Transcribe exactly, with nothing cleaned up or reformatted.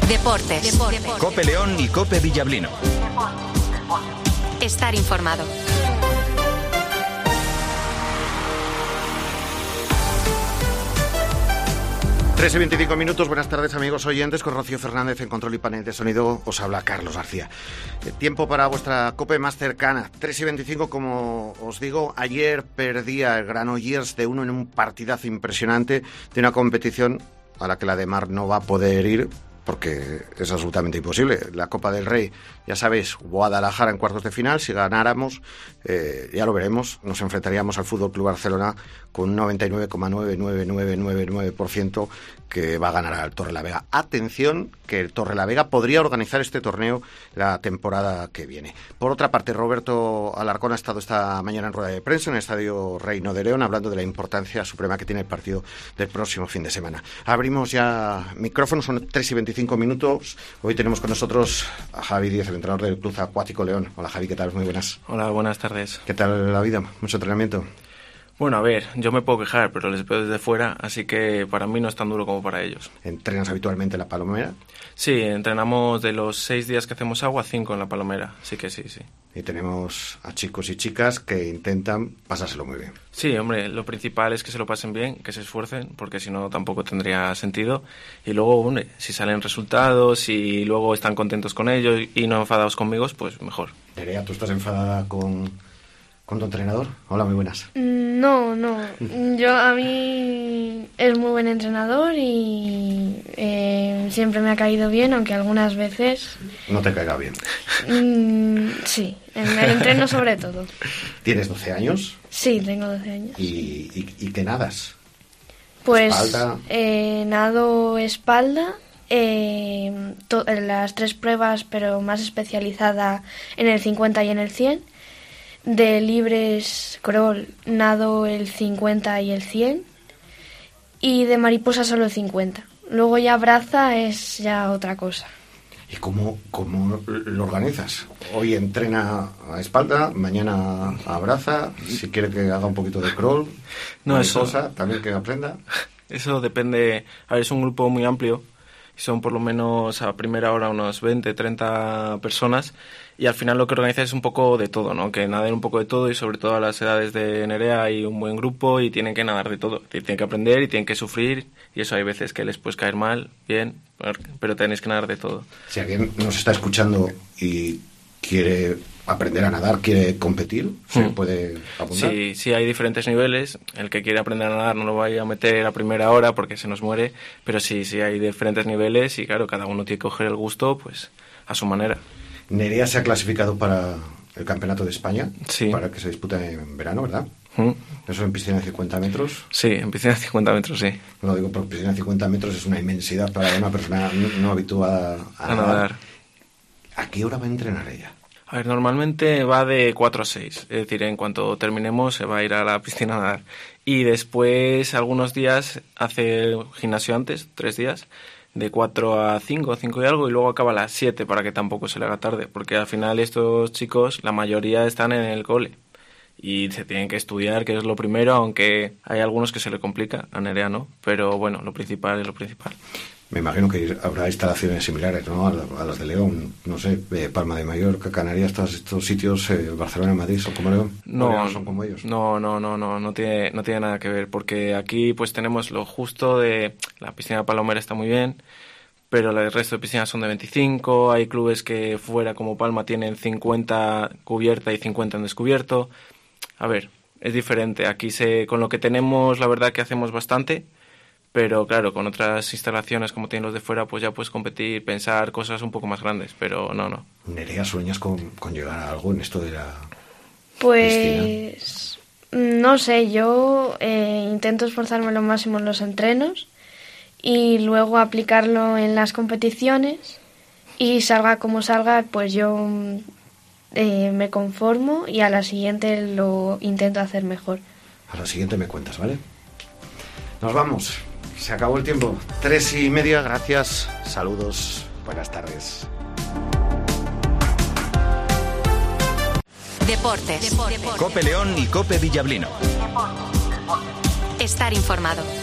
Deportes. Deportes. Cope León y Cope Villablino. Estar informado. tres y veinticinco minutos, buenas tardes amigos oyentes, con Rocío Fernández en control y panel de sonido, os habla Carlos García. Eh, tiempo para vuestra Cope más cercana, tres y veinticinco, como os digo, ayer perdía el Granollers de uno en un partidazo impresionante de una competición a la que la de Mar no va a poder ir, porque es absolutamente imposible. La Copa del Rey, ya sabéis, Guadalajara en cuartos de final. Si ganáramos, eh, ya lo veremos, nos enfrentaríamos al Fútbol Club Barcelona con un noventa y nueve coma nueve nueve nueve nueve nueve por ciento que va a ganar al Torrelavega. Atención, que el Torrelavega podría organizar este torneo la temporada que viene. Por otra parte, Roberto Alarcón ha estado esta mañana en rueda de prensa en el Estadio Reino de León, hablando de la importancia suprema que tiene el partido del próximo fin de semana. Abrimos ya micrófonos, son tres y veinticinco minutos. Hoy tenemos con nosotros a Javi Díaz, el entrenador del Club Acuático León. Hola Javi, ¿qué tal? Muy buenas. Hola, buenas tardes. ¿Qué tal la vida? ¿Mucho entrenamiento? Bueno, a ver, yo me puedo quejar, pero les veo desde fuera, así que para mí no es tan duro como para ellos. ¿Entrenas habitualmente en la Palomera? Sí, entrenamos de los seis días que hacemos agua, cinco en la Palomera, sí que sí, sí. Y tenemos a chicos y chicas que intentan pasárselo muy bien. Sí, hombre, lo principal es que se lo pasen bien, que se esfuercen, porque si no tampoco tendría sentido. Y luego, hombre, si salen resultados y luego están contentos con ellos y no enfadados conmigo, pues mejor. Nerea, ¿tú estás enfadada con, con tu entrenador? Hola, muy buenas. No, no. Yo, a mí es muy buen entrenador y eh, siempre me ha caído bien, aunque algunas veces... No te caiga bien. Mm, sí, en el entreno sobre todo. ¿Tienes doce años? Sí, tengo doce años. ¿Y, y, y qué nadas? Pues ¿Espalda? Eh, nado espalda, eh, to- las tres pruebas, pero más especializada en el cincuenta y en el cien. De libres crawl nado el cincuenta y el cien, y de mariposa solo el cincuenta. Luego ya braza es ya otra cosa. ¿Y cómo, cómo lo organizas? Hoy entrena a espalda, mañana a braza, si quiere que haga un poquito de crawl, No, mariposa, eso- también que aprenda. Eso depende, a ver, es un grupo muy amplio, son por lo menos a primera hora unos veinte, treinta personas, y al final lo que organiza es un poco de todo, ¿no? Que naden un poco de todo, y sobre todo a las edades de Nerea hay un buen grupo y tienen que nadar de todo. Tienen que aprender y tienen que sufrir, y eso hay veces que les puede caer mal, bien, pero tenéis que nadar de todo. Si alguien nos está escuchando y quiere aprender a nadar, quiere competir, ¿se Mm. puede apuntar? Sí, sí, hay diferentes niveles. El que quiere aprender a nadar no lo vaya a meter a primera hora porque se nos muere, pero sí, sí hay diferentes niveles y claro, cada uno tiene que coger el gusto pues a su manera. Nerea se ha clasificado para el Campeonato de España, Sí. para que se dispute en verano, ¿verdad? ¿Mm? Eso en piscina de cincuenta metros. Sí, en piscina de cincuenta metros, sí. Lo digo porque piscina de cincuenta metros es una inmensidad para una persona no, no habituada a, A nadar. ¿A qué hora va a entrenar ella? A ver, normalmente va de cuatro a seis, es decir, en cuanto terminemos se va a ir a la piscina a nadar. Y después, algunos días, hace gimnasio antes, tres días, de cuatro a cinco, cinco y algo, y luego acaba a las siete para que tampoco se le haga tarde, porque al final estos chicos, la mayoría están en el cole y se tienen que estudiar, que es lo primero, aunque hay algunos que se le complica, a Nerea no, pero bueno, lo principal es lo principal. Me imagino que habrá instalaciones similares, ¿no? A, la- a las de León, no sé, eh, Palma de Mallorca, Canarias, todos estos sitios, eh, Barcelona, Madrid, son como León. ¿O No, León son como ellos? no, no, no, no, no tiene, no tiene nada que ver, porque aquí pues tenemos lo justo de la piscina Palomera está muy bien, pero el resto de piscinas son de veinticinco, hay clubes que fuera como Palma tienen cincuenta cubierta y cincuenta en descubierto. A ver, es diferente, aquí se, con lo que tenemos la verdad que hacemos bastante, pero claro, con otras instalaciones como tienen los de fuera, pues ya puedes competir, pensar cosas un poco más grandes, pero no, no. Nerea, ¿sueñas con, con llegar a algo en esto de la... Pues no sé, yo eh, intento esforzarme lo máximo en los entrenos y luego aplicarlo en las competiciones, y salga como salga, pues yo eh, me conformo y a la siguiente lo intento hacer mejor. A la siguiente me cuentas, ¿vale? Nos vamos. Se acabó el tiempo. Tres y media, gracias. Saludos. Buenas tardes. Deportes. Deportes. Cope León y Cope Villablino. Estar informado.